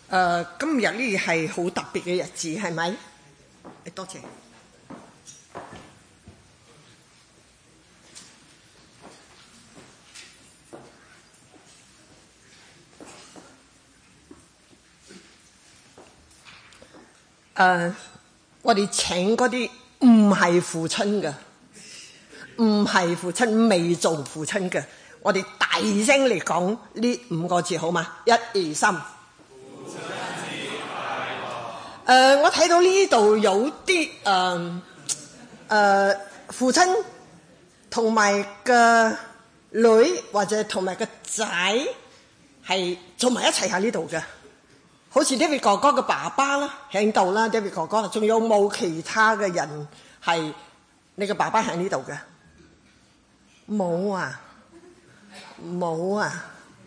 今日呢係好特別嘅日子，係咪？多謝。我哋請嗰啲唔係父親嘅，唔係父親未做父親嘅，我哋大聲嚟講呢5個字好嗎？1、2、3。父親節快樂。我睇到呢度有啲父親同埋個女或者同埋個仔係做埋一齊喺呢度嘅。好似 David 哥哥嘅爸爸啦，喺度啦 ，David 哥哥，仲有冇其他嘅人係你嘅爸爸喺呢度嘅？冇啊，冇啊。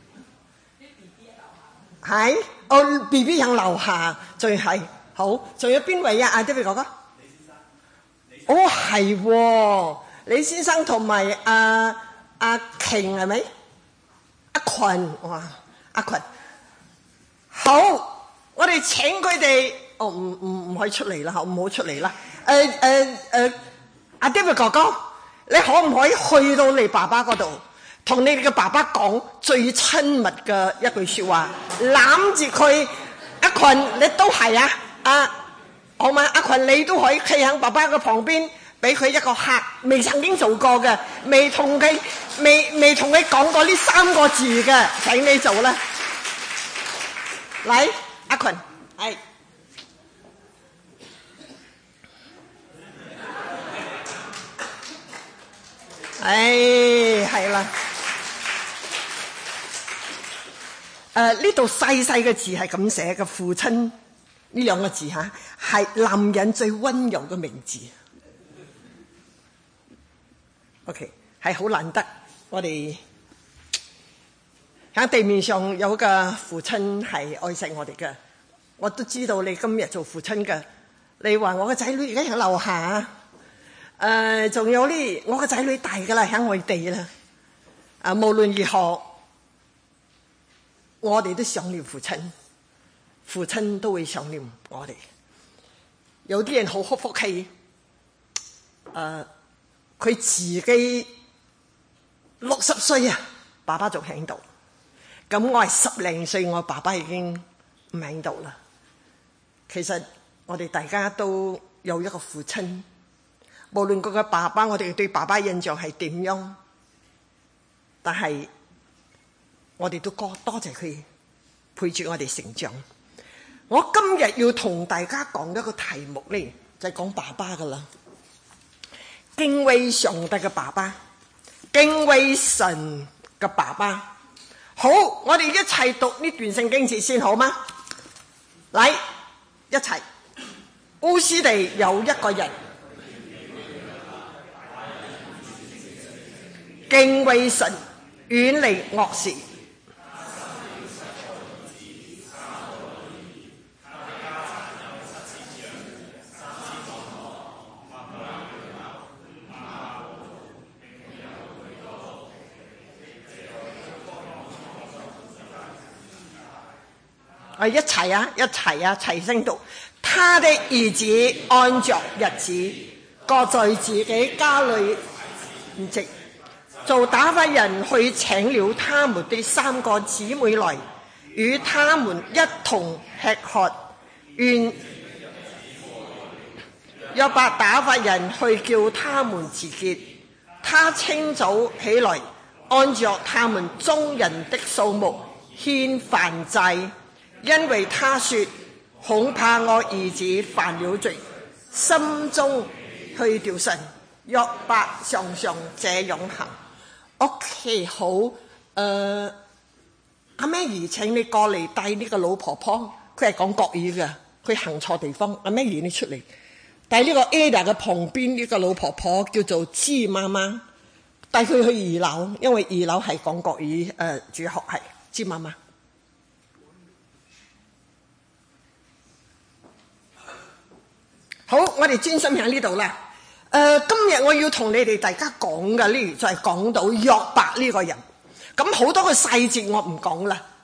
係，BB 喺樓下，仲係好，仲有邊位啊？阿 David 哥哥，李先生，係喎，李先生同埋阿瓊係咪？阿群，哇，阿群，好。我哋請佢哋，唔可以出嚟啦，唔好出嚟啦。阿 David 哥哥，你可唔可以去到你爸爸嗰度，同你哋嘅爸爸講最親密嘅一句說話，攬住佢。阿群，你都係啊，好嘛？阿群，你都可以企喺爸爸嘅旁邊，俾佢一個嚇，未曾經做過嘅，未同佢講過呢3個字嘅，請你做啦，嚟。阿群，係，係啦。呢度細細嘅字係咁寫嘅，父親呢2個字吓，係男人最溫柔嘅名字。OK， 係好難得，我哋喺地面上有個父親係愛錫我哋嘅，我都知道你今日做父親嘅。你話我個仔女而家喺樓下，仲有呢，我個仔女大噶啦，喺外地啦。無論如何，我哋都想念父親，父親都會想念我哋。有啲人好好福氣，佢自己60歲啊，爸爸仲喺度。咁我係10零歲，我爸爸已經唔喺度啦。其實我哋大家都有一個父親，無論嗰個爸爸，我哋對爸爸印象係點樣，但係我哋都多謝佢陪住我哋成長。我今日要同大家講一個題目呢，就係講爸爸噶啦，敬畏上帝嘅爸爸，敬畏神嘅爸爸。好，我哋一齊讀呢段聖經節先好嗎？嚟，一齊。烏斯地有一個人敬畏神，遠離惡事。一齊啊，齊聲讀。他的兒子按着日子，各在自己家裏席，做打發人去請了他們的3個姊妹來，與他們一同吃喝。願約伯打發人去叫他們自潔。他清早起來，按着他們眾人的數目獻燔祭。因為他說，恐怕我兒子犯了罪，心中去掉神。約伯常常這樣行。OK， 好，阿 Maggie， 請你過嚟帶呢個老婆婆，佢係講國語嘅，佢行錯地方。阿 Maggie， 你出嚟帶呢個 Ada 嘅旁邊呢個老婆婆叫做芝媽媽，帶佢去2樓，因為2樓係講國語，主學係芝媽媽。好，我哋專心喺呢度啦。今日我要同你哋大家講嘅呢，就係講到約伯呢個人。咁好多個細節我唔講啦，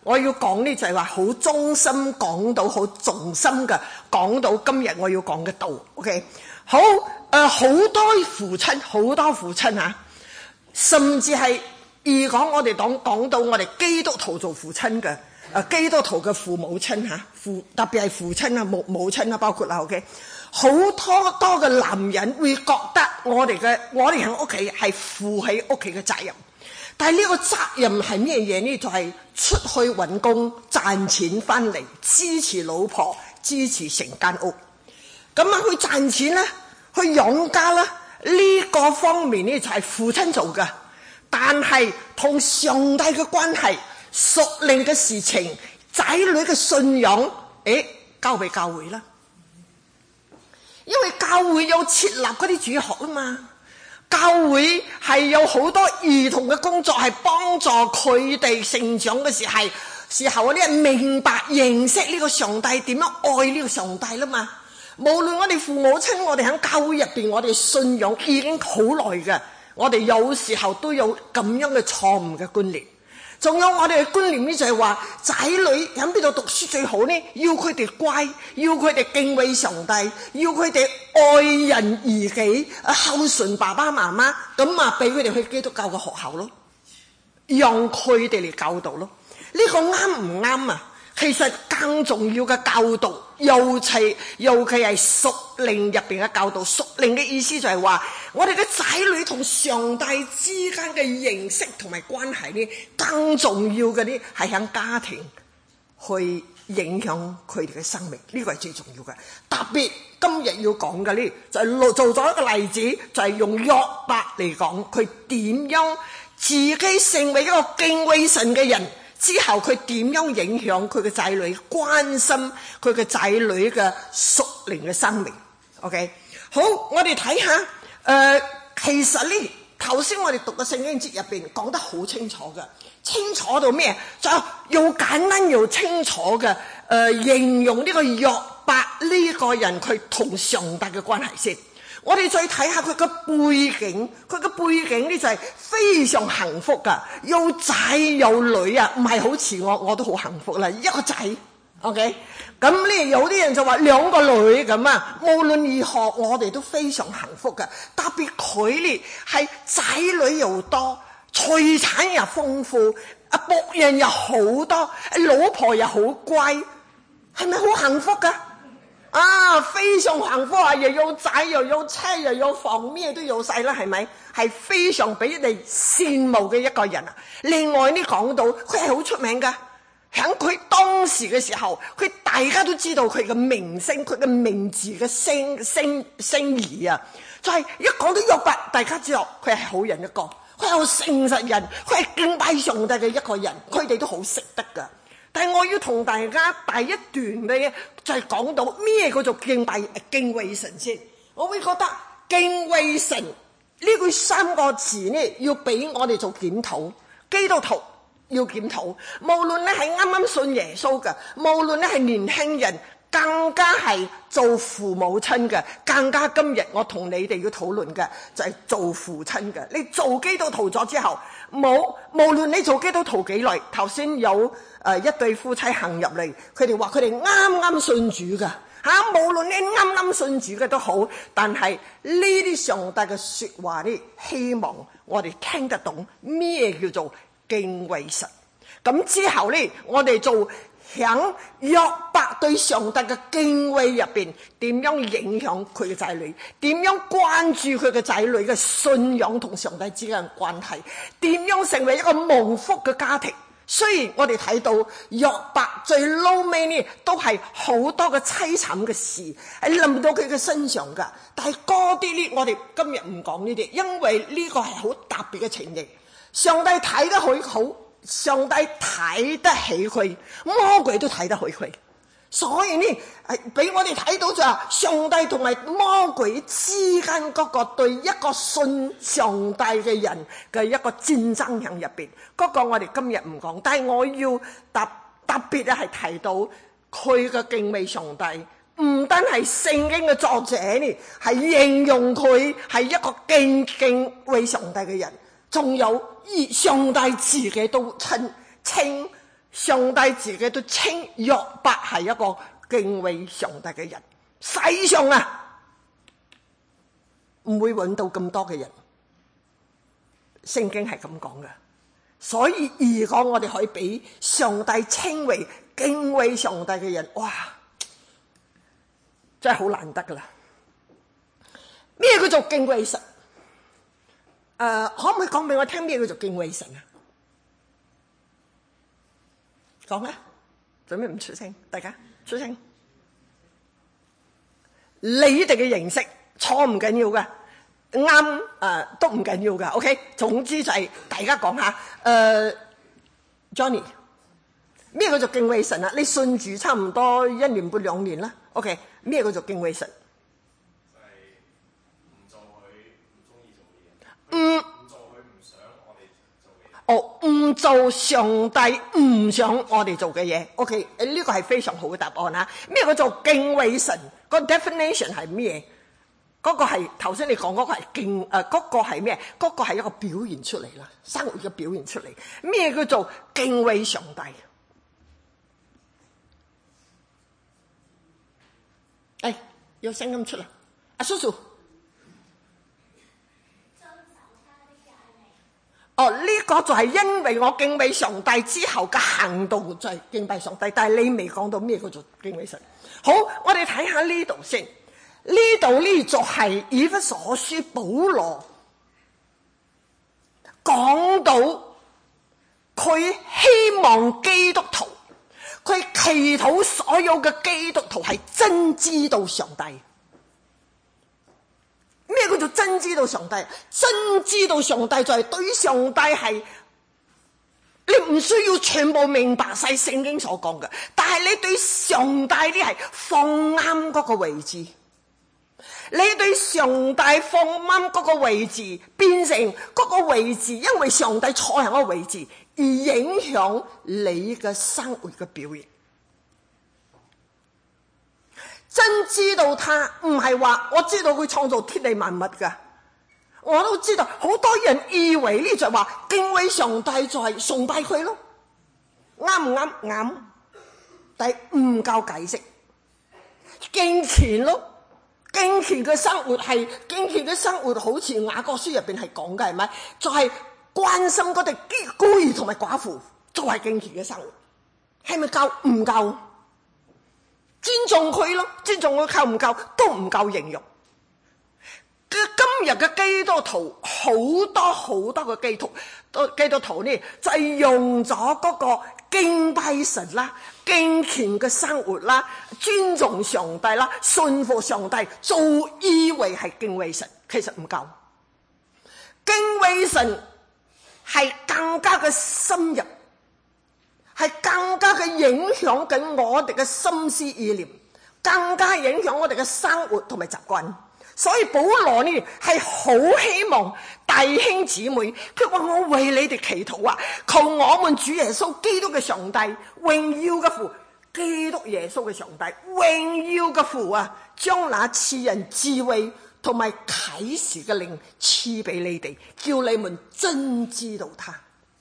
我要講呢就係話好忠心講到好重心嘅講到今日我要講嘅道 ，OK， 好好多父親啊，甚至係如果我哋講到我哋基督徒做父親嘅，基督徒嘅父母親嚇，特別係父親啊、母親啊，包括啦 ，OK， 好多嘅男人會覺得我哋喺屋企係負起屋企嘅責任。但係呢個責任係咩嘢呢？就係出去揾工賺錢翻嚟，支持老婆，支持成間屋。咁啊，去賺錢啦，去養家啦，呢個方面呢就係父親做嘅。但係同上帝嘅關係、屬靈嘅事情、仔女嘅信仰，交俾教會啦。因為教會有設立嗰啲主學啊嘛。教會係有好多兒童嘅工作，係幫助佢哋成長嘅時候呢，明白認識呢個上帝，點樣愛呢個上帝啦嘛。無論我哋父母親，我哋喺教會入邊，我哋信仰已經好耐嘅，我哋有時候都有咁樣嘅錯誤嘅觀念。仲有我哋嘅觀念呢，就係話仔女喺邊度讀書最好呢？要佢哋乖，要佢哋敬畏上帝，要佢哋愛人如己，孝順爸爸媽媽，咁啊俾佢哋去基督教嘅學校咯，讓佢哋嚟教導咯。呢個啱唔啱啊？其實更重要嘅教導，尤其係屬靈入邊嘅教導。屬靈嘅意思就係話，我哋嘅仔女同上帝之間嘅認識同埋關係呢，更重要嘅呢係喺家庭去影響佢哋嘅生命，呢個係最重要嘅。特別今日要講嘅呢，就係做咗一個例子，就係用約伯嚟講，佢點樣自己成為一個敬畏神嘅人。之後佢點樣影響佢嘅仔女，關心佢嘅仔女嘅屬靈嘅生命 ？OK， 好，我哋睇下其實呢頭先我哋讀嘅聖經節入邊講得好清楚嘅，清楚到咩？就用簡單又清楚嘅形容呢個約伯呢個人佢同上帝嘅關係先。我哋再睇下佢嘅背景，佢嘅背景呢就係非常幸福噶，有仔有女啊，唔係好似我都好幸福啦，一個仔 ，OK， 咁呢有啲人就話兩個女咁啊，無論如何我哋都非常幸福噶，特別佢呢係仔女又多，財產又豐富，僕人又好多，老婆又好乖，係咪好幸福噶？非常幸福啊！又有仔又有車又有房，咩都有晒啦，係咪？係非常俾人哋羨慕嘅一個人啊！另外呢講到佢係好出名噶，喺佢當時嘅時候，佢大家都知道佢嘅名聲，佢嘅名字嘅聲譽啊，就係一講到約伯，大家知道佢係好人一個，佢係好誠實人，佢係敬拜上帝嘅一個人，佢哋都好識得噶。但係我要同大家第一段咧，就係講到咩叫做敬畏神先。我會覺得敬畏神呢句三個字呢，要俾我哋做檢討。基督徒要檢討，無論咧係啱啱信耶穌嘅，無論咧係年輕人，更加係做父母親嘅，更加今日我同你哋要討論嘅就係做父親嘅。你做基督徒咗之後，無論你做基督徒幾耐，頭先有一對夫妻行入嚟，佢哋話佢哋啱啱信主㗎吓，無論你啱啱信主嘅都好，但係呢啲上帝嘅說話呢，希望我哋聽得懂咩叫做敬畏神。咁之後呢，我哋做響約伯對上帝嘅敬畏入邊，點樣影響佢嘅仔女？點樣關注佢嘅仔女嘅信仰同上帝之間嘅關係？點樣成為一個蒙福嘅家庭？雖然我哋睇到約伯最撈尾呢，都係好多嘅淒慘嘅事係臨到佢嘅身上噶，但係嗰啲呢，我哋今日唔講呢啲，因為呢個係好特別嘅情形。上帝睇得佢好，上帝睇得起佢，魔鬼都睇得起佢。所以呢，俾我哋睇到就係上帝同埋魔鬼之間嗰個對一個信上帝嘅人嘅一個戰爭喺入邊。嗰個我哋今日唔講，但係我要特別咧係提到佢嘅敬畏上帝，唔單係聖經嘅作者呢，係形容佢係一個敬畏上帝嘅人，仲有上帝自己都稱上帝自己都稱約伯係一個敬畏上帝嘅人。世上啊，唔會揾到咁多嘅人，聖經係咁講嘅。所以如果我哋可以俾上帝稱為敬畏上帝嘅人，哇，真係好難得噶啦！咩叫做敬畏神？可唔可以講俾我聽咩叫做敬畏神啊？講啊！做咩唔出聲？大家出聲。你哋嘅認識錯唔緊要噶，啱都唔緊要噶。OK， 總之就係大家講下。Johnny， 咩叫做敬畏神啊？你信主差唔多1年半2年啦。OK， 咩叫做敬畏神？ 就係唔做佢唔中意做嘅嘢，唔做佢唔想我哋做嘅嘢。 哦，唔做上帝唔想我哋做嘅嘢。OK， 呢個係非常好嘅答案啊！咩叫做敬畏神？個 definition 係咩？嗰個係頭先你講嗰個係嗰個係咩？嗰個係一個表現出嚟啦，生活嘅表現出嚟。咩叫做敬畏上帝？有聲音出嚟，阿叔叔。呢個就係因為我敬畏上帝之後嘅行動就係敬拜上帝，但係你未講到咩叫做敬畏神。好，我哋睇下呢度先。呢度呢就係以弗所書保羅講到佢希望基督徒，佢祈禱所有嘅基督徒係真知道上帝。咩叫做真知道上帝？真知道上帝就係對上帝係，你唔需要全部明白晒聖經所講嘅，但係你對上帝啲係放啱嗰個位置，你對上帝放啱嗰個位置，變成嗰個位置，因為上帝坐喺嗰個位置而影響你嘅生活嘅表現。真知道他唔係話我知道佢創造天地萬物噶，我都知道好多人以為呢就係話敬畏上帝就係崇拜佢咯，啱唔啱？啱，但係唔夠解釋。敬虔咯，敬虔嘅生活係敬虔嘅生活，好似雅各書入邊係講嘅係咪？就係關心嗰啲孤兒同埋寡婦，就係敬虔嘅生活，係咪夠？唔夠。尊重佢咯，尊重佢夠唔夠？都唔夠形容。今日嘅基督徒好多嘅基督徒呢，就係用咗嗰個敬拜神啦、敬虔嘅生活啦、尊重上帝啦、信服上帝，做以為係敬畏神，其實唔夠。敬畏神係更加嘅深入，係更加嘅影響緊我哋嘅心思意念，更加影響我哋嘅生活同埋習慣。所以保羅呢係好希望弟兄姊妹，佢話我為你哋祈禱啊，求我們主耶穌基督嘅上帝，榮耀嘅父，基督耶穌嘅上帝，榮耀嘅父啊，將那賜人智慧同埋啟示嘅靈賜俾你哋，叫你們真知道他。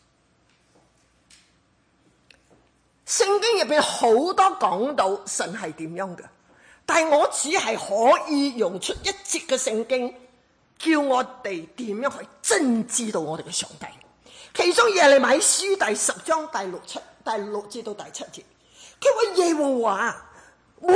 聖經入邊好多講到神係點樣嘅，但係我只係可以用出一節嘅聖經，叫我哋點樣去真知道我哋嘅上帝。其中耶利米書第10章第6至到第7節，佢話耶和華沒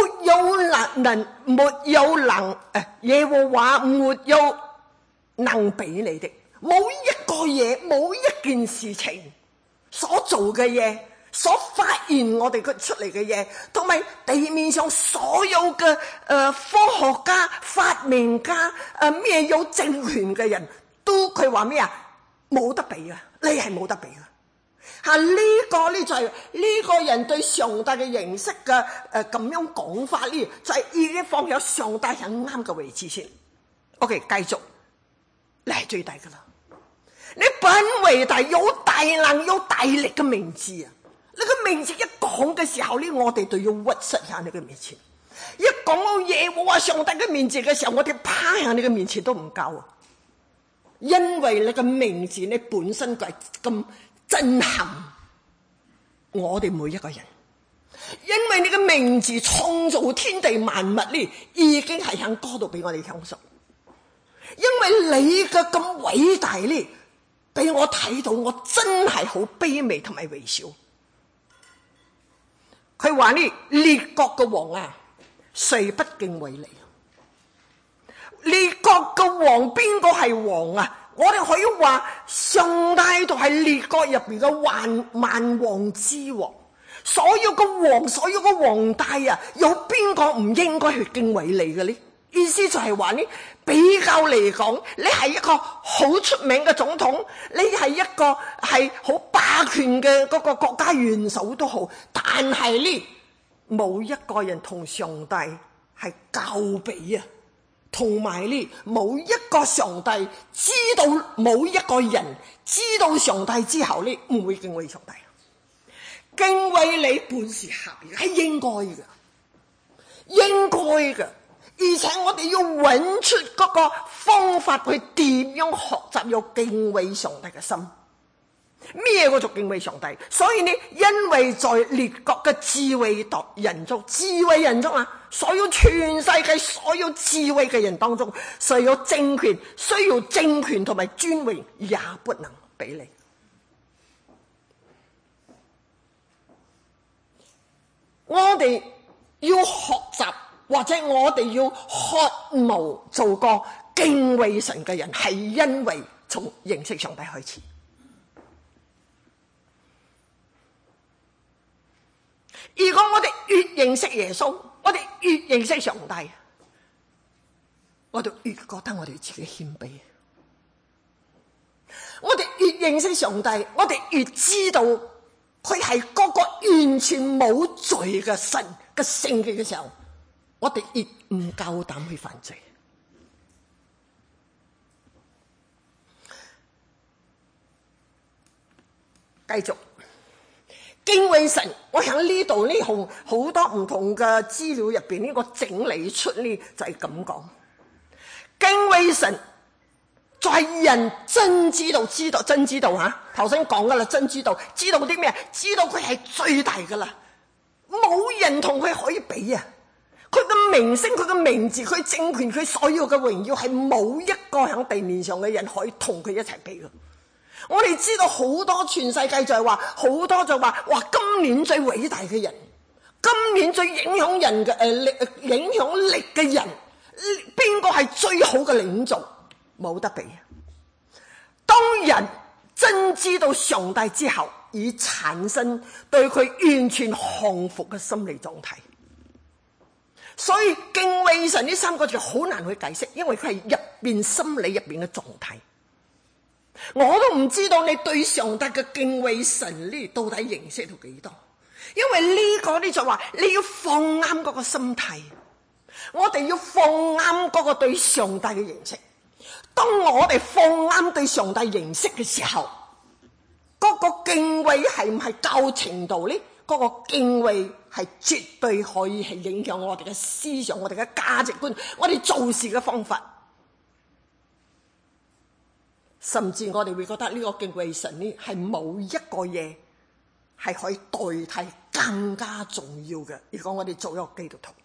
有能比你的，冇一個嘢，冇一件事情所做嘅嘢，所發現我哋出嚟嘅嘢，同埋地面上所有嘅科學家、發明家、咩有政權嘅人都佢話咩啊？冇得比啊！你係冇得比啊！吓，呢個呢就係呢個人對上帝嘅認識嘅咁樣講法呢，就係已經放喺上帝喺啱嘅位置先。OK， 繼續，你係最大噶啦！你本為大，有大能有大力嘅名字啊！你個名字一講嘅時候呢，我哋就要屈膝喺你嘅面前。一講到耶和華上帝嘅名字嘅時候，我哋趴喺你嘅面前都唔夠啊！因為你嘅名字你本身就係咁震撼， 我哋每一個人，因為你嘅名字創造天地萬物呢，已經係喺嗰度俾我哋享受。因為你嘅咁偉大呢，俾我睇到我真係好卑微同埋微小。佢話呢，列國嘅王啊，誰不敬畏你？列國嘅王邊個係王啊？我哋可以話上帝就係列國入邊嘅萬王之王。所有嘅王，所有嘅皇帝啊，有邊個唔應該去敬畏你嘅呢？意思就係話呢，比較嚟講，你係一個好出名嘅總統，你係一個係好霸權嘅嗰個國家元首都好，但係呢，冇一個人同上帝係較比啊，同埋呢，冇一個上帝知道，冇一個人知道上帝之後呢，唔會敬畏上帝。敬畏你本是合宜，係應該嘅，應該嘅。而且我哋要揾出嗰個方法去點樣學習有敬畏上帝嘅心。咩叫做敬畏上帝？所以呢，因為在列國嘅智慧人中，智慧人中啊，所有全世界所有智慧嘅人當中，需要政權同埋尊榮，也不能比你。我哋要學習，或者我哋要渴慕做個敬畏神嘅人，係因為從認識上帝開始。如果我哋越認識耶穌，我哋越認識上帝，我哋越覺得我哋自己謙卑。我哋越認識上帝，我哋越知道佢係嗰個完全冇罪嘅神嘅聖潔嘅時候，我哋越唔夠膽去犯罪。繼續敬畏神，我喺呢度呢好多唔同嘅資料入邊呢個整理出呢就係咁講，敬畏神就係人真知道吓，頭先講噶啦，真知道啲咩？知道佢係最大噶啦，冇人同佢可以比啊！佢嘅名聲、佢嘅名字、佢政權、佢所有嘅榮耀，係冇一個喺地面上嘅人可以同佢一齊比噶。我哋知道好多全世界就係話，好多就話，哇！今年最偉大嘅人，今年最影響人嘅影響力嘅人，邊個係最好嘅領袖？冇得比。當人真知道上帝之後，已產生對佢完全降服嘅心理狀態。所以敬畏神呢三個字好難去解釋，因為佢係入邊心理入邊嘅狀態。我都唔知道你對上帝嘅敬畏神呢到底認識到幾多，因為呢個呢就話你要放啱嗰個心態，我哋要放啱嗰個對上帝嘅認識。當我哋放啱對上帝認識嘅時候，嗰個敬畏係唔係夠程度呢？嗰個敬畏係絕對可以係影響我哋嘅思想、我哋嘅價值觀、我哋做事嘅方法。甚至我哋會覺得呢個敬畏神呢係冇一個嘢係可以代替更加重要嘅。如果我哋做一個基督徒，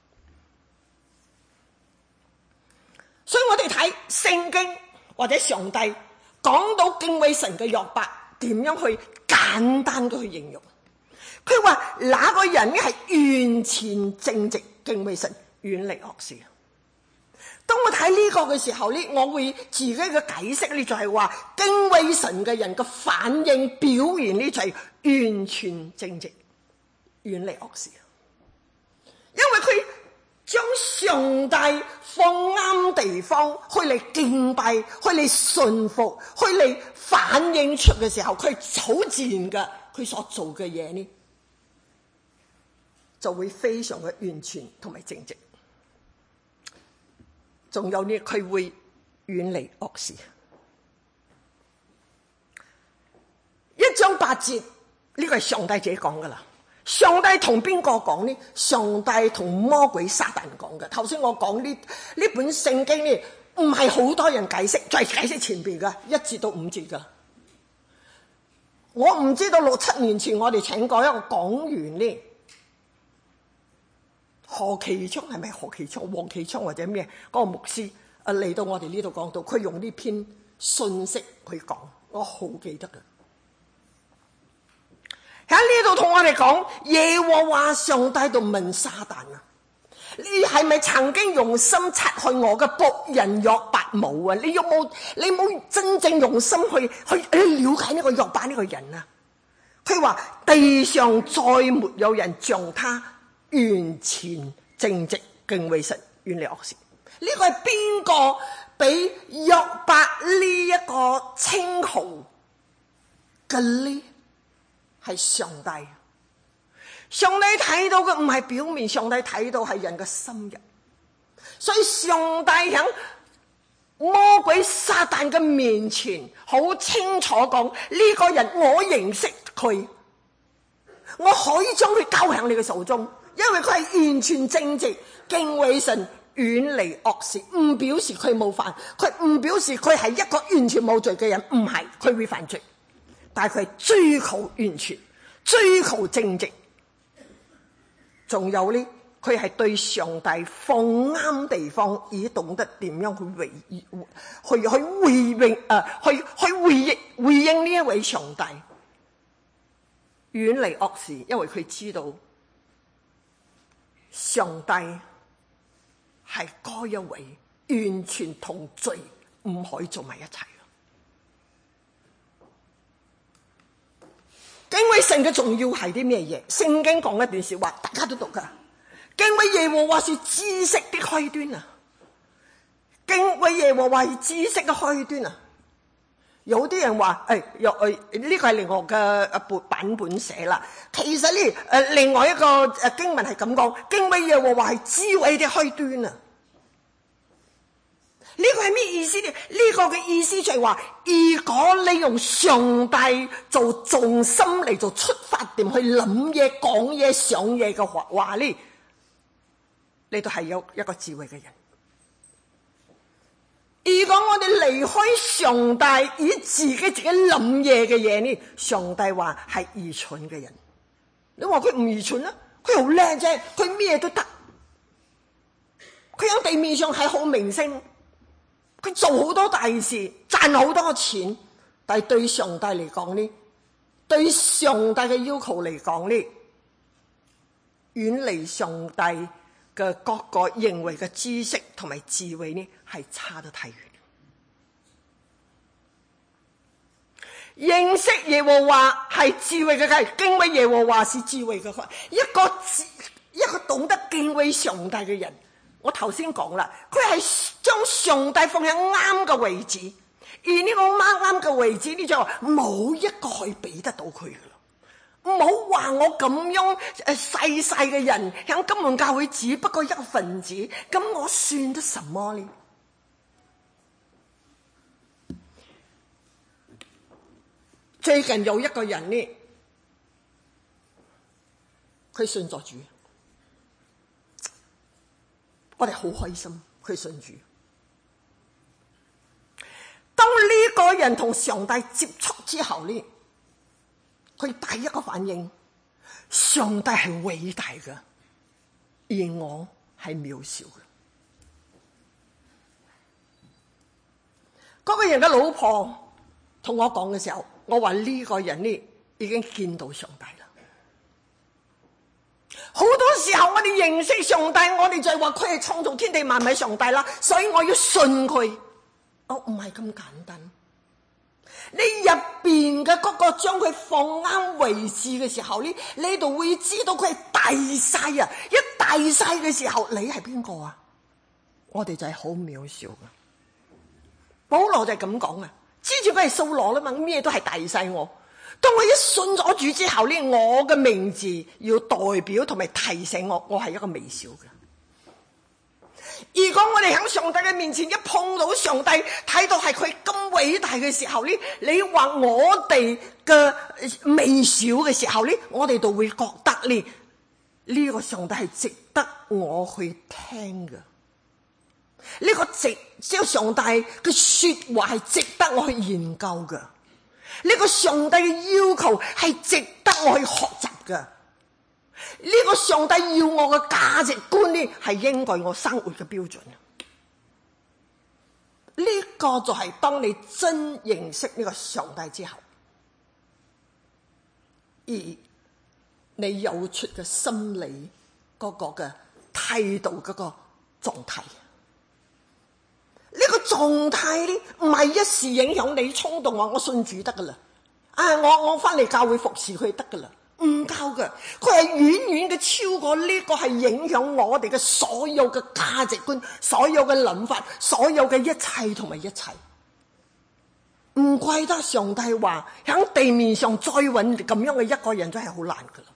所以我哋睇聖經或者上帝講到敬畏神嘅約伯，點樣去簡單嘅去形容？佢話那個人係完全正直，敬畏神，遠離惡事。當我睇呢個嘅時候呢，我會自己嘅解釋呢，就係話敬畏神嘅人嘅反應表現呢，就係完全正直，遠離惡事。因為佢將上帝放啱地方，去嚟敬拜，去嚟順服，去嚟反映出嘅時候，佢好自然嘅，佢所做嘅嘢呢，就會非常嘅完全同埋正直。仲有呢，佢會遠離惡事。1章8節呢個係上帝自己講噶啦。上帝同邊個講呢？上帝同魔鬼撒旦講嘅。頭先我講呢本聖經呢，唔係好多人解釋，就係解釋前邊嘅1節到5節噶。 我唔知道6、7年前我哋請過一個講員呢，何其昌係咪何其昌、黃其昌或者咩嗰個牧師嚟到我哋呢度講到，佢用呢篇信息去講，我好記得㗎。喺呢度同我哋講，耶和華上帝就問撒旦啊，你係咪曾經用心察看我嘅僕人約伯冇啊？你冇真正用心去了解呢個約伯呢個人啊？佢話地上再沒有人像他完全正直敬畏神遠離惡事。呢個係邊個俾約伯呢一個稱號嘅呢？係上帝。上帝睇到嘅唔係表面，上帝睇到係人嘅心入。所以上帝喺魔鬼撒旦嘅面前好清楚講，呢個人我認識佢，我可以將佢交喺你嘅手中，因為佢係完全正直敬畏神遠離惡事。唔表示佢冇犯，佢唔表示佢係一個完全冇罪嘅人，唔係佢會犯罪，但係佢係追求完全，追求正直。仲有呢，佢係對上帝放啱地方，而懂得點樣去回應呢一位上帝，遠離惡事，因為佢知道上帝係嗰一位完全同罪唔可以做埋一齊。敬畏神嘅重要係啲咩嘢？聖經講一段說話，大家都讀噶。敬畏耶和華是知識的開端啊！敬畏耶和華是知識嘅開端啊！有啲人話呢個係另外嘅版本寫啦。其實呢另外一個經文係咁講，敬畏耶和華係智慧的開端啊！呢個係咩意思呢？呢個嘅意思就係話，如果你用上帝做重心嚟做出發點去諗嘢、講嘢、想嘢嘅話呢，你都係有一個智慧嘅人。如果我哋離開上帝，以自己諗嘢嘅嘢呢，上帝話係愚蠢嘅人。你話佢唔愚蠢啊？佢好叻啫，佢咩都得。佢喺地面上係好明星。佢做好多大事，賺好多錢，但係對上帝嚟講呢，對上帝嘅要求嚟講呢，遠離上帝嘅各個認為嘅知識同埋智慧呢，係差得太遠。認識耶和華係智慧嘅開，敬畏耶和華是智慧嘅開。一個懂得敬畏上帝嘅人。我頭先講啦，佢係將上帝放喺啱嘅位置，而呢個啱嘅位置呢，就冇一個可以比得到佢噶啦。唔好話我咁樣細嘅人喺金門教會只不過一個分子，咁我算得什麼呢？最近有一個人呢，佢信咗主。我哋好開心，佢信主。當呢個人同上帝接觸之後呢，佢第一個反應，上帝係偉大嘅，而我係渺小嘅。嗰個人嘅老婆同我講嘅時候，我話呢個人呢已經見到上帝啦。好多時候我哋認識上帝，我哋就係話佢係創造天地萬物上帝啦，所以我要信佢。唔係咁簡單。你入邊嘅嗰個將佢放啱位置嘅時候呢，你就會知道佢係大晒啊！一大晒嘅時候，你係邊個啊？我哋就係好渺小噶。保羅就係咁講啊，之前佢係掃羅啦嘛，咩都係大晒我。當我一信咗主之後呢，我嘅名字要代表同埋提醒我係一個微小嘅。如果我哋喺上帝嘅面前一碰到上帝，睇到係佢咁偉大嘅時候呢，你話我哋嘅微小嘅時候呢，我哋就會覺得呢個上帝係值得我去聽嘅。呢個即係上帝嘅說話係值得我去研究嘅。 呢個上帝嘅要求係值得我去學習㗎。呢個上帝要我嘅價值觀呢，係應該我生活嘅標準。呢個就係當你真認識呢個上帝之後，而你有出嘅心理嗰個嘅態度嗰個狀態。呢個狀態呢，唔係一時影響你衝動話我信主得噶啦，我翻嚟教會服侍佢得噶啦，唔夠嘅，佢係遠遠嘅超過呢個，係影響我哋嘅所有嘅價值觀、所有嘅諗法、所有嘅一切同埋一切。唔怪得上帝話喺地面上再揾咁樣嘅一個人真係好難噶啦。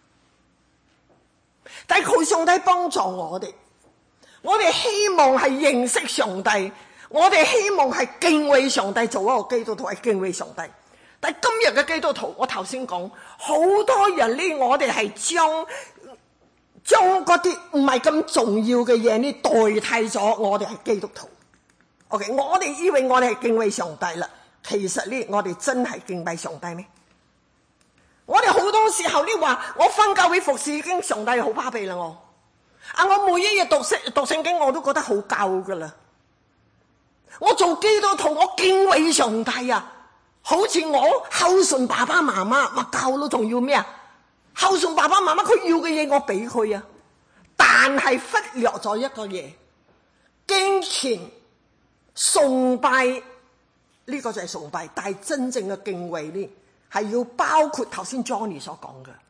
但係求上帝幫助我哋希望係認識上帝，我哋希望係敬畏上帝，做一個基督徒係敬畏上帝。但係今日嘅基督徒，我頭先講好多人呢，我哋係將嗰啲唔係咁重要嘅嘢呢代替咗我哋係基督徒。OK， 我哋以為我哋係敬畏上帝啦，其實呢，我哋真係敬拜上帝咩？我哋好多時候呢話，我返教會服侍已經上帝好巴閉啦，我每一日讀聖經我都覺得好夠噶啦。我做基督徒，我敬畏上帝啊！好似我孝順爸爸媽媽，我教咯，仲要咩啊？孝順爸爸媽媽，佢要嘅嘢我俾佢啊！但係忽略咗一個嘢，敬虔崇拜呢個就係崇拜，但係真正嘅敬畏呢，係要包括頭先 Johnny 所講嘅，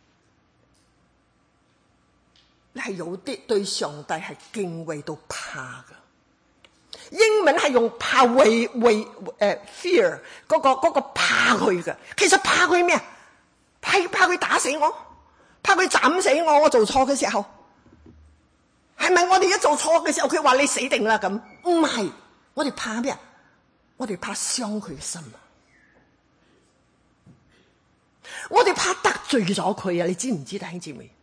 你係有啲對上帝係敬畏到怕嘅。英文係用怕fear 嗰個怕佢嘅，其實怕佢咩啊？怕佢打死我，怕佢斬死我。我做錯嘅時候，係咪我哋一做錯嘅時候，佢話你死定啦咁？唔係，我哋怕咩啊？我哋怕傷佢嘅心啊！我哋怕得罪咗佢啊！你知唔知弟兄姊妹？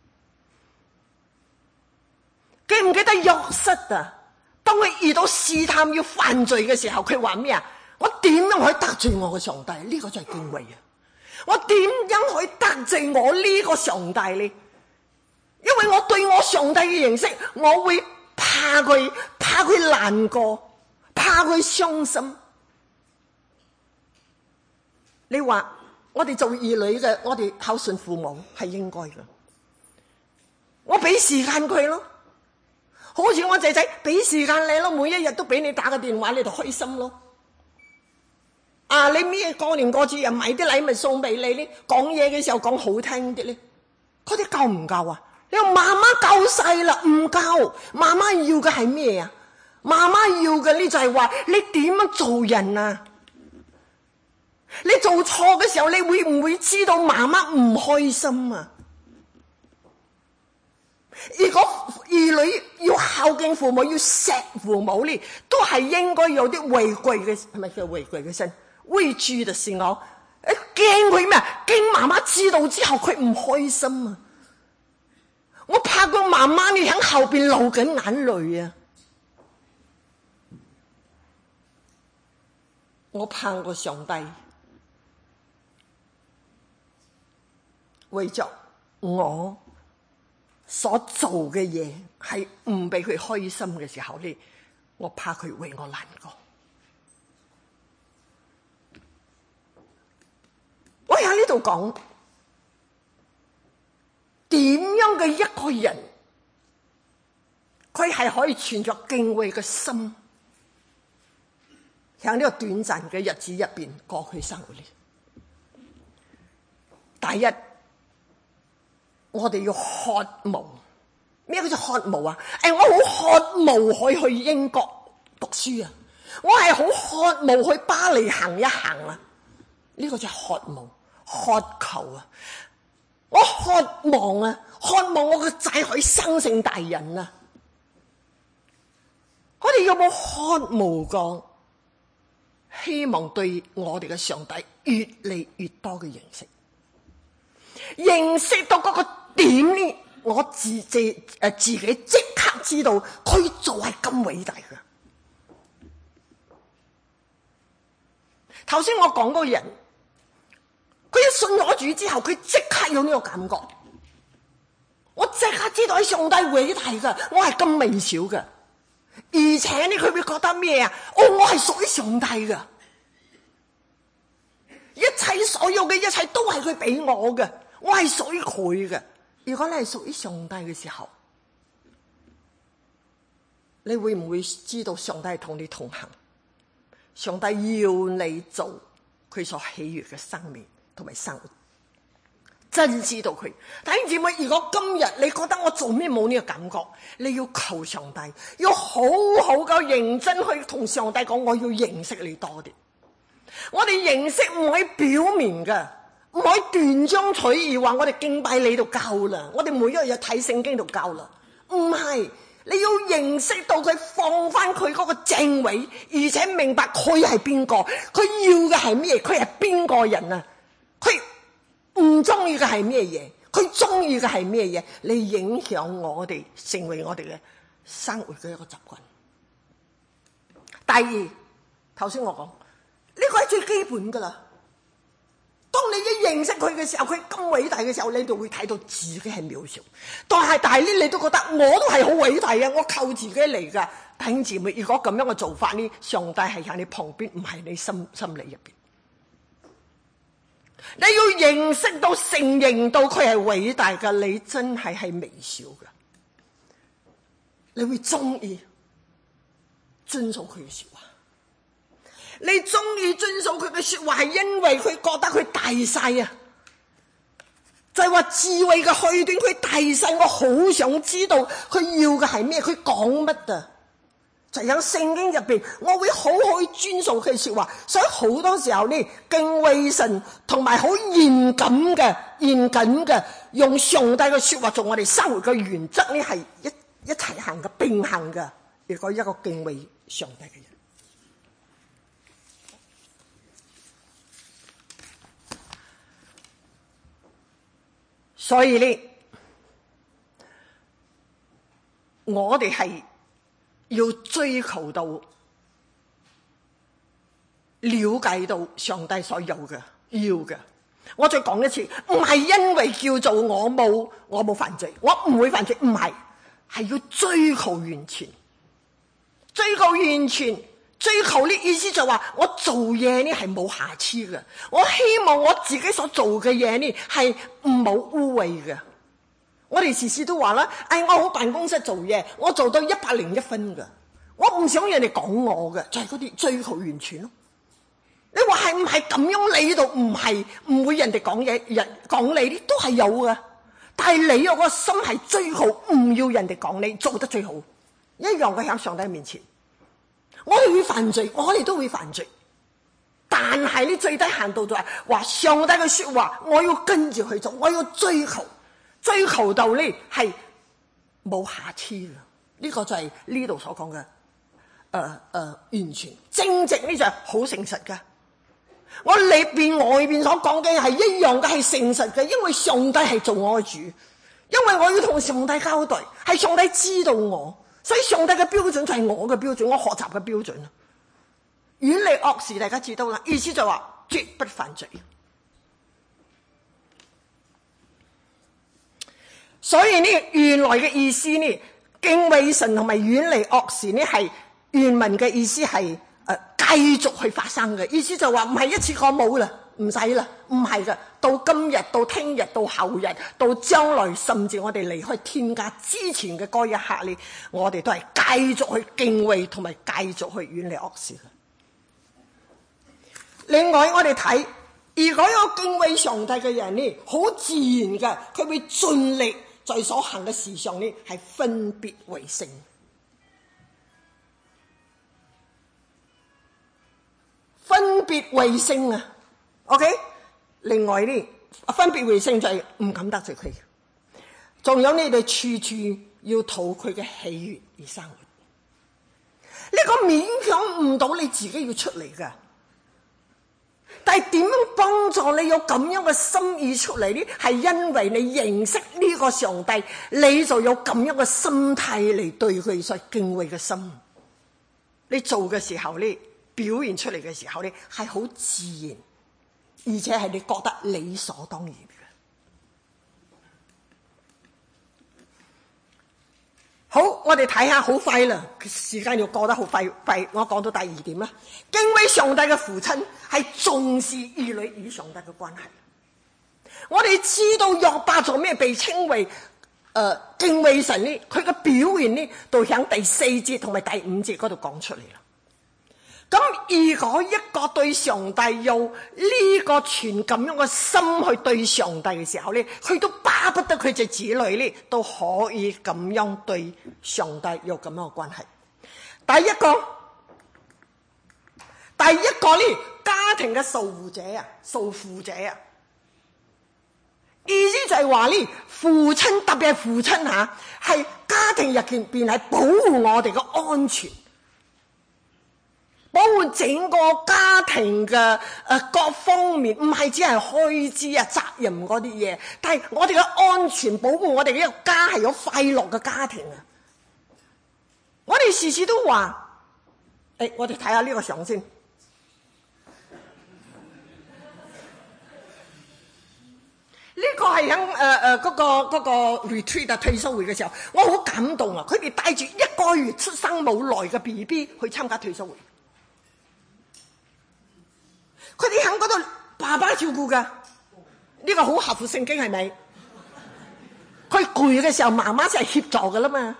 記唔記得約瑟啊？當佢遇到試探要犯罪嘅時候，佢話咩啊？我點樣可以得罪我嘅上帝？呢個就係敬畏啊！我點樣可以得罪我呢個上帝呢？因為我對我上帝嘅認識，我會怕佢難過，怕佢傷心。你話我哋做兒女嘅，我哋孝順父母係應該嘅，我俾時間佢咯。好似我仔仔俾時間你咯，每一日都俾你打個電話，你就開心咯。你咩過年過節又買啲禮物送俾你呢？講嘢嘅時候講好聽啲呢？嗰啲夠唔夠啊？你話媽媽夠晒啦，唔夠。媽媽要嘅係咩啊？媽媽要嘅呢就係話你點樣做人啊？你做錯嘅時候，你會唔會知道媽媽唔開心啊？如果兒女要孝敬父母，要錫父母呢，都係應該有啲畏懼嘅，係咪叫畏懼嘅心？畏懼嘅事我驚佢咩？驚媽媽知道之後佢唔開心啊！我怕個媽媽你喺後邊流緊眼淚啊！我怕個上帝為着我所做嘅嘢係唔俾佢開心嘅時候呢，我怕佢為我難過。我喺呢度講點樣嘅一個人，佢係可以存着敬畏嘅心，喺呢個短暫嘅日子入邊過去生活呢？第一，我哋要渴慕。咩叫做渴慕啊？我好渴慕可以去英國讀書啊！我係好渴慕去巴黎行一行啊！呢個就係渴慕、渴求啊！我渴望啊，渴望我個仔可以生性大人啊！我哋有冇渴慕過？希望對我哋嘅上帝越嚟越多嘅認識，認識到嗰個點呢？我自己即刻知道佢做係咁偉大嘅。頭先我講嗰個人， 佢一信咗主之後，佢即刻有呢個感覺。我即刻知道喺上帝偉大㗎，我係咁微小㗎。而且呢，佢會覺得咩啊？我係屬於上帝㗎，一切所有嘅一切都係佢俾我嘅，我係屬於佢嘅。如果你係屬於上帝嘅時候，你會唔會知道上帝係同你同行？上帝要你做佢所喜悅嘅生命同埋生活，真知道佢。弟兄姊妹，如果今日你覺得我做咩冇呢個感覺，你要求上帝，要好好嘅認真去同上帝講，我要認識你多啲。我哋認識唔可以表面嘅，唔可以斷章取義話我哋敬拜你就夠啦，我哋每一日睇聖經就夠啦。唔係，你要認識到佢，放翻佢嗰個正位，而且明白佢係邊個，佢要嘅係咩，佢係邊個人啊？佢唔中意嘅係咩嘢？佢中意嘅係咩嘢？你影響我哋，成為我哋嘅生活嘅一個習慣。第二，頭先我講呢個係最基本噶啦。當你一認識佢嘅時候，佢咁偉大嘅時候，你就會睇到自己係渺小。但係呢，你都覺得我都係好偉大嘅，我靠自己嚟噶。弟兄姊妹，如果咁樣嘅做法呢，上帝係喺你旁邊，唔係你心理入邊。你要認識到、承認到佢係偉大嘅，你真係微小嘅，你會中意遵守佢嘅說話。你中意遵守佢嘅說話，係因為佢覺得佢大細啊，就係話智慧嘅開端，佢大細，我好想知道佢要嘅係咩，佢講乜啊？就喺聖經入邊，我會好好去遵守佢嘅說話。所以好多時候呢，敬畏神同埋好嚴謹嘅，用上帝嘅說話做我哋生活嘅原則呢，係一齊行嘅，並行嘅。如果一個敬畏上帝嘅人，所以呢，我哋係要追求到了解到上帝所有嘅要嘅。我再講一次，唔係因為叫做我冇犯罪，我唔會犯罪，唔係，係要追求完全，追求完全，追求呢意思就話我做嘢呢係冇瑕疵嘅，我希望我自己所做嘅嘢呢係唔冇污穢嘅。我哋時時都話啦，我喺辦公室做嘢，我做到101分嘅，我唔想人哋講我嘅，就係嗰啲追求完全咯。你話係唔係咁樣？你度唔係唔會人哋講嘢，人講你啲都係有嘅，但係你有個心係追求唔要人哋講你，做得最好，一樣嘅喺上帝面前。我哋會犯罪，我哋都會犯罪，但係呢最低限度就係話上帝嘅說話，我要跟住去做，我要追求到呢係冇瑕疵嘅。呢個就係呢度所講嘅完全正直，呢就係好誠實嘅。我裏邊外邊所講嘅係一樣嘅，係誠實嘅，因為上帝係做我嘅主，因為我要同上帝交代，係上帝知道我，所以上帝嘅標準就係我嘅標準，我學習嘅標準。遠離惡事，大家知道啦，意思就係話絕不犯罪。所以呢，原來嘅意思呢，敬畏神同埋遠離惡事呢，係原文嘅意思係繼續去發生嘅。意思就話唔係一次過冇啦，唔使啦，唔係噶，到今日，到聽日，到後日，到將來，甚至我哋離開天家之前嘅嗰一刻呢，我哋都係繼續去敬畏同埋繼續去遠離惡事。另外我哋睇，如果有敬畏上帝嘅人呢，好自然嘅，佢會盡力在所行嘅事上呢，係分別為聖。分別為聖啊 ，OK？ 另外呢，分別為聖就係唔敢得罪佢，仲有你哋處處要討佢嘅喜悅而生活。呢個勉強唔到你自己要出嚟噶，但係點樣幫助你有咁樣嘅心意出嚟呢？係因為你認識呢個上帝，你就有咁樣嘅心態嚟對佢所敬畏嘅心。你做嘅時候呢，表現出嚟嘅時候呢，係好自然， 而且係你覺得理所當然嘅。好，我哋睇下，好快啦，時間又過得好快。我講到第二點啦，敬畏上帝嘅父親係重視兒女與上帝嘅關係。我哋知道約伯做咩被稱為敬畏神呢？佢嘅表現呢，就喺第4節同埋第5節嗰度講出嚟啦。咁如果一個對上帝有呢個全咁樣嘅心去對上帝嘅時候呢，佢都巴不得佢隻子女呢都可以咁樣對上帝有咁樣嘅關係。第一個呢，家庭嘅守護者啊，守護者啊，意思就係話呢，父親特別係父親吓，係家庭入邊係保護我哋嘅安全。保護整個家庭嘅各方面，唔係只係開支啊、責任嗰啲嘢，但係我哋嘅安全，保護我哋嘅一個家係有快樂嘅家庭啊！我哋時時都話，我哋睇下呢個相先。呢個係喺嗰個 retreat 啊，退休會嘅時候，我好感動啊！佢哋帶住1個月出生冇耐嘅 BB 去參加退休會。佢哋喺嗰度，爸爸照顧噶，呢個好合乎聖經係咪？佢攰嘅時候，媽媽就係協助噶啦嘛。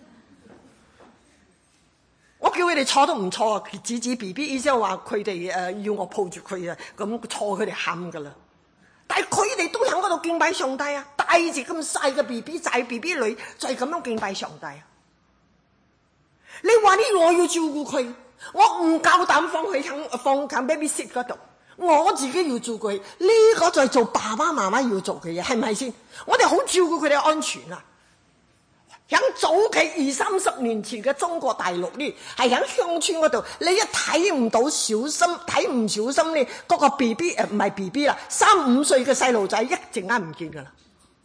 我叫佢哋坐都唔坐啊，指 BB， 意思係話佢哋要我抱住佢啊，咁坐佢哋喊噶啦。但係佢哋都喺嗰度敬拜上帝啊，帶住咁細嘅 BB 仔 BB 女，就係咁樣敬拜上帝啊。你話呢？我要照顧佢。我唔夠膽放喺 baby sit 嗰度，我自己要照顧佢。呢個就係做爸爸媽媽要做嘅嘢，係咪先？我哋好照顧佢哋安全啊！喺早期20-30年前嘅中國大陸呢，係喺鄉村嗰度，你一睇唔到睇唔小心呢，嗰個 BB 唔係 BB 啦，3-5歲嘅細路仔一陣間唔見噶啦。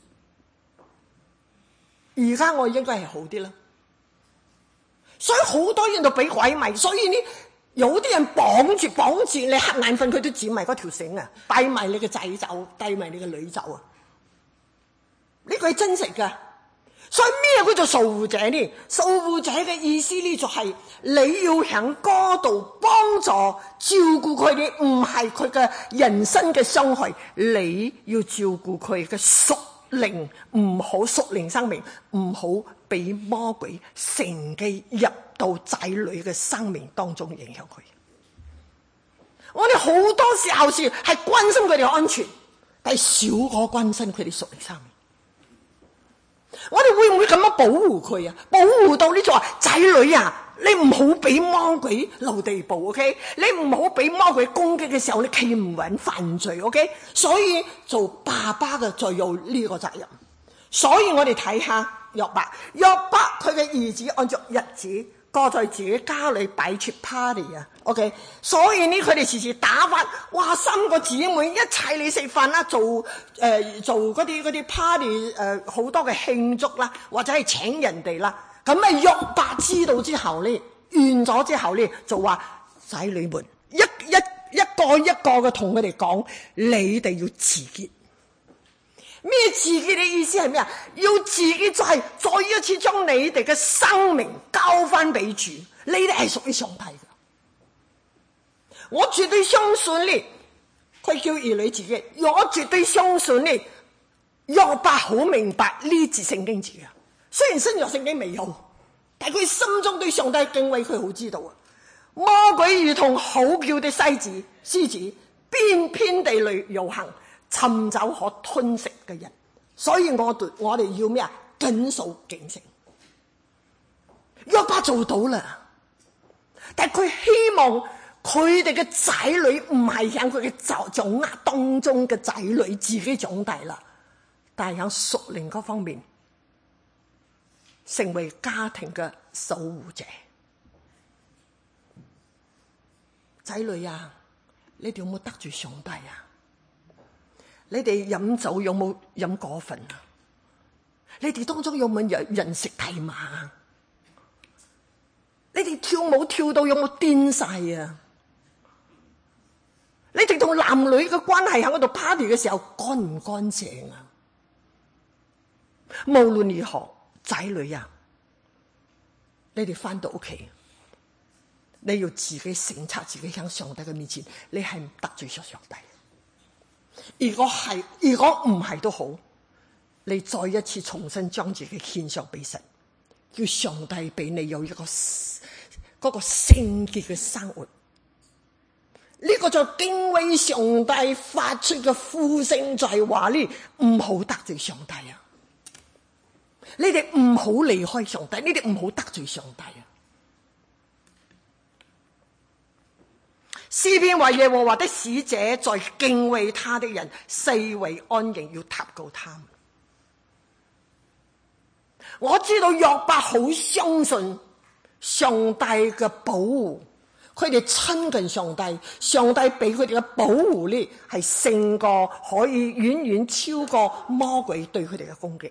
而家我應該係好啲啦。所以好多人都俾鬼迷，所以呢，有啲人綁住你，瞌眼瞓佢都剪埋嗰條繩啊，帶埋你嘅仔走，帶埋你嘅女走啊！呢個係真實噶。所以咩叫做守護者呢？守護者嘅意思呢，就係你要喺嗰度幫助照顧佢哋，唔係佢嘅人身嘅傷害，你要照顧佢嘅屬靈，唔好屬靈生命，唔好俾魔鬼乘機入到仔女嘅生命當中影響佢。我哋好多時候係關心佢哋安全，但係少過關心佢哋屬靈生命。我哋會唔會咁樣保護佢啊？保護到呢就話仔女啊，你唔好俾魔鬼留地步 ，OK？ 你唔好俾魔鬼攻擊嘅時候，你企唔穩犯罪 ，OK？ 所以做爸爸嘅就有呢個責任。所以我哋睇下約伯佢嘅兒子按照日子過在自己家裏擺設 party 啊 ，OK？ 所以呢佢哋時時打發，哇，3個姊妹一齊嚟食飯啦，做嗰啲 party 好多嘅慶祝啦，或者係請人哋啦。咁啊約伯知道之後呢，完咗之後呢，就話仔女們一個一個嘅同佢哋講，你哋要自潔。咩自己嘅意思係咩啊？要自己就係再一次將你哋嘅生命交翻俾主，你哋係屬於上帝嘅。我絕對相信呢，佢叫兒女自己，我絕對相信呢，約伯好明白呢節聖經字啊。雖然新約聖經未有，但係佢心中對上帝敬畏，佢好知道啊。魔鬼如同吼叫的獅子，遍地裏遊行，尋找可吞食嘅人，所以我哋要咩啊？謹守警醒。約伯做到啦，但係佢希望佢哋嘅仔女唔係喺佢嘅掌握當中嘅仔女自己長大啦，但係喺屬靈嗰方面成為家庭嘅守護者。仔女啊，你哋有冇得罪上帝啊？你哋飲酒有冇飲過分啊？你哋當中有冇人食大麻啊？你哋跳舞跳到有冇癲晒啊？ 你哋同男女嘅關係喺嗰度 party 嘅時候乾唔乾淨啊？無論如何，仔女啊，你哋翻到屋企，你要自己省察自己喺上帝嘅面前，你係唔得罪咗上帝。如果唔係都好，你再一次重新將自己獻上俾神，叫上帝俾你有一個嗰個聖潔嘅生活。呢個就敬畏上帝發出嘅呼聲，就係話呢，唔好得罪上帝啊！你哋唔好離開上帝，你哋唔好得罪上帝啊！詩篇話耶和華的使者在敬畏他的人四圍安營，要塔告他們。我知道約伯好相信上帝嘅保護，佢哋親近上帝，上帝俾佢哋嘅保護呢，係勝過可以遠遠超過魔鬼對佢哋嘅攻擊。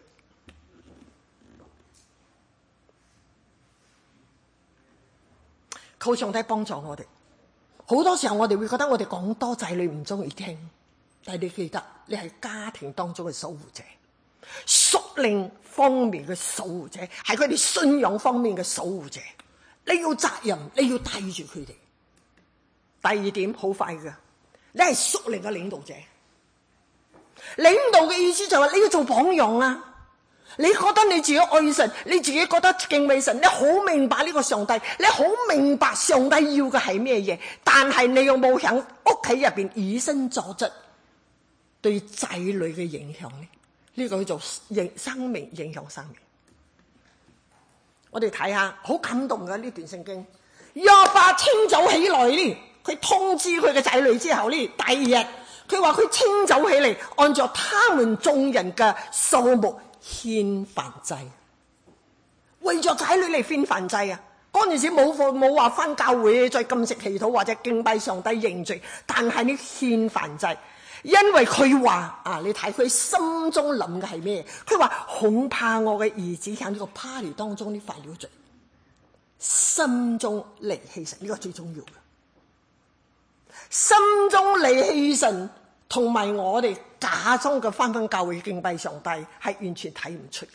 求上帝幫助我哋。好多時候我哋會覺得我哋講多，仔女唔中意聽，但係你記得，你係家庭當中嘅守護者，屬靈方面嘅守護者，係佢哋信仰方面嘅守護者。你要責任，你要帶住佢哋。第二點好快嘅，你係屬靈嘅領導者。領導嘅意思就係話你要做榜樣啊！你覺得你自己愛神，你自己覺得敬畏神，你好明白呢個上帝，你好明白上帝要嘅係咩嘢，但係你有冇喺屋企入邊以身作則，對仔女嘅影響呢？呢個叫做生命影響生命。我哋睇下好感動嘅呢段聖經，約伯清早起來呢，佢通知佢嘅仔女之後呢，第二日佢話佢清早起嚟，按照他們眾人嘅數目獻燔祭，為咗仔女嚟獻燔祭啊！嗰陣時冇話返教會再禁食祈禱或者敬拜上帝認罪，但係你獻燔祭，因為佢話啊，你睇佢心中諗嘅係咩？佢話恐怕我嘅兒子喺呢個 party 當中呢犯了罪，心中離棄神，呢個最重要嘅。心中離棄神同埋我哋假裝嘅返教會敬拜上帝係完全睇唔出嘅。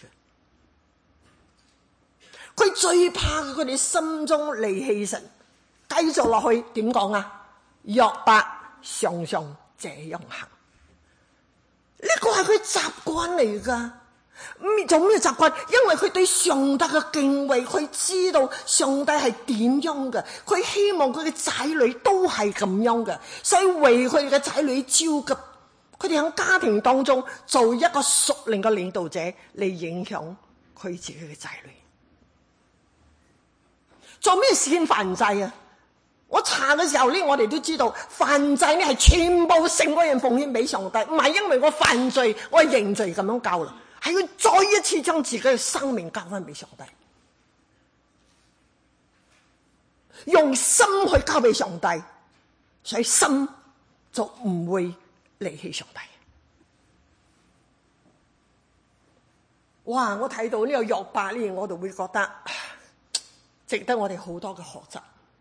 佢最怕佢哋心中離棄神，繼續落去點講啊？約伯常常這樣行，呢個係佢習慣嚟噶。做咩習慣？因為佢對上帝嘅敬畏，佢知道上帝係點樣嘅，佢希望佢嘅仔女都係咁樣嘅，所以為佢哋嘅仔女焦急。佢哋喺家庭當中做一個屬靈嘅領導者，嚟影響佢自己嘅仔女。做咩獻燔祭啊？我查嘅時候呢，我哋都知道燔祭呢係全部成個人奉獻俾上帝，唔係因為我犯罪，我係認罪咁樣交啦，係要再一次將自己嘅生命交翻俾上帝，用心去交俾上帝，所以心就唔會離棄上帝。哇！我睇到呢個約伯呢，我就會覺得值得我哋好多嘅學習。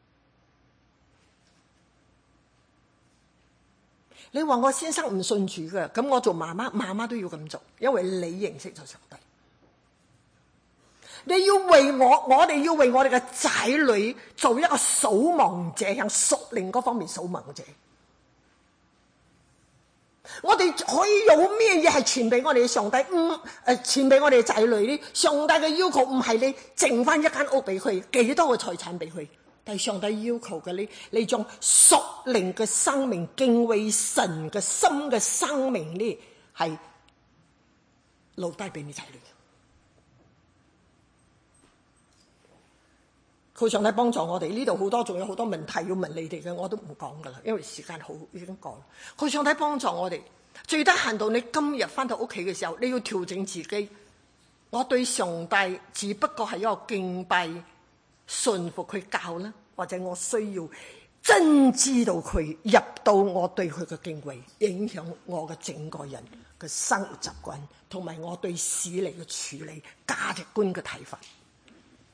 你話我先生唔信主嘅，咁我做媽媽，媽媽都要咁做，因為你認識咗上帝。你要為我哋要為我哋嘅仔女做一個守望者，向屬靈嗰方面守望者。我哋可以有咩嘢係傳俾我哋嘅上帝？傳俾我哋嘅仔女呢？上帝嘅要求唔係你剩翻一間屋俾佢，幾多個財產俾佢，但係上帝要求嘅你將屬靈嘅生命、敬畏神嘅心嘅生命呢，係留低俾你仔女。求上帝幫助我哋，呢度好多仲有好多問題要問你哋嘅，我都唔講噶啦，因為時間好已經過啦。求上帝幫助我哋，最低限度你今日翻到屋企嘅時候，你要調整自己。我對上帝只不過係一個敬拜、順服佢教啦，或者我需要真知道佢入到我對佢嘅敬畏，影響我嘅整個人嘅生活習慣，同埋我對事理嘅處理、價值觀嘅睇法。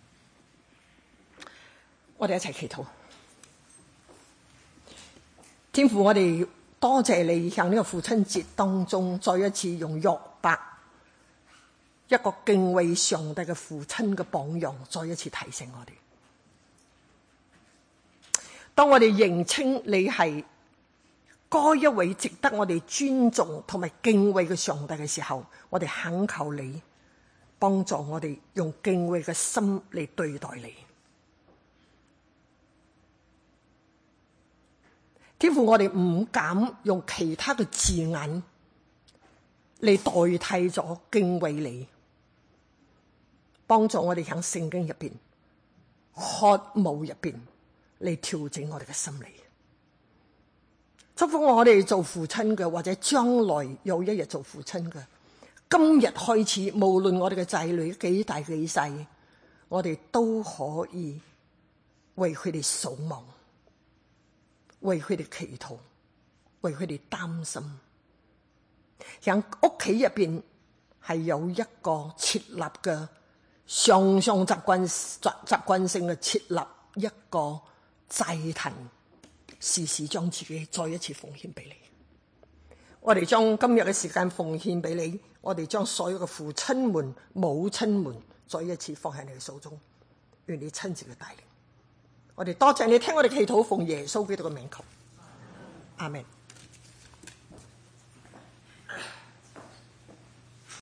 我哋一齊祈禱。 天父，我哋多謝你向呢個父親節當中再一次用約伯一個敬畏上帝嘅父親嘅榜樣，再一次提醒我哋。當我哋認清你係該一位值得我哋尊重同埋敬畏嘅上帝嘅時候，我哋懇求你幫助我哋用敬畏嘅心嚟對待你。天父，我哋唔敢用其他嘅字眼嚟代替咗敬畏你，幫助我哋喺聖經入邊、渴慕入邊嚟調整我哋嘅心理。祝福我哋做父親嘅，或者將來有一日做父親嘅，今日開始，無論我哋嘅仔女幾大幾細，我哋都可以為佢哋守望，為佢哋祈禱，為佢哋擔心。喺屋企入邊係有一個設立嘅常常習慣性嘅設立一個祭壇，時時將自己再一次奉獻俾你。我哋將今日嘅時間奉獻俾你，我哋將所有嘅父親們、母親們再一次放喺你嘅手中，願你親自嘅帶領。我哋多謝你聽我哋祈禱，奉耶穌基督嘅名求，阿們。